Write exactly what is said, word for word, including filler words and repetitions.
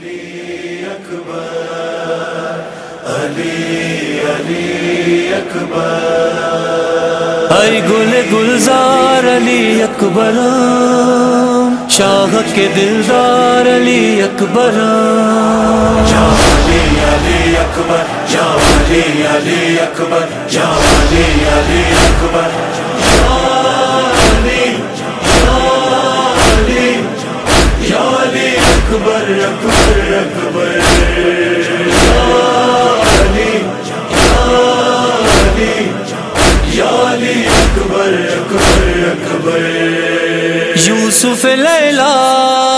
ऐ गुल गुलजार अली अकबर, शाह के दिलदार अली अकबर। या अली अली अकबर, या अली अली अकबर, या अली अली अकबर, या अली या अली या अली अकबर अकबर अकबर, या अली या अली या अली अकबर अकबर अकबर। यूसुफ लैला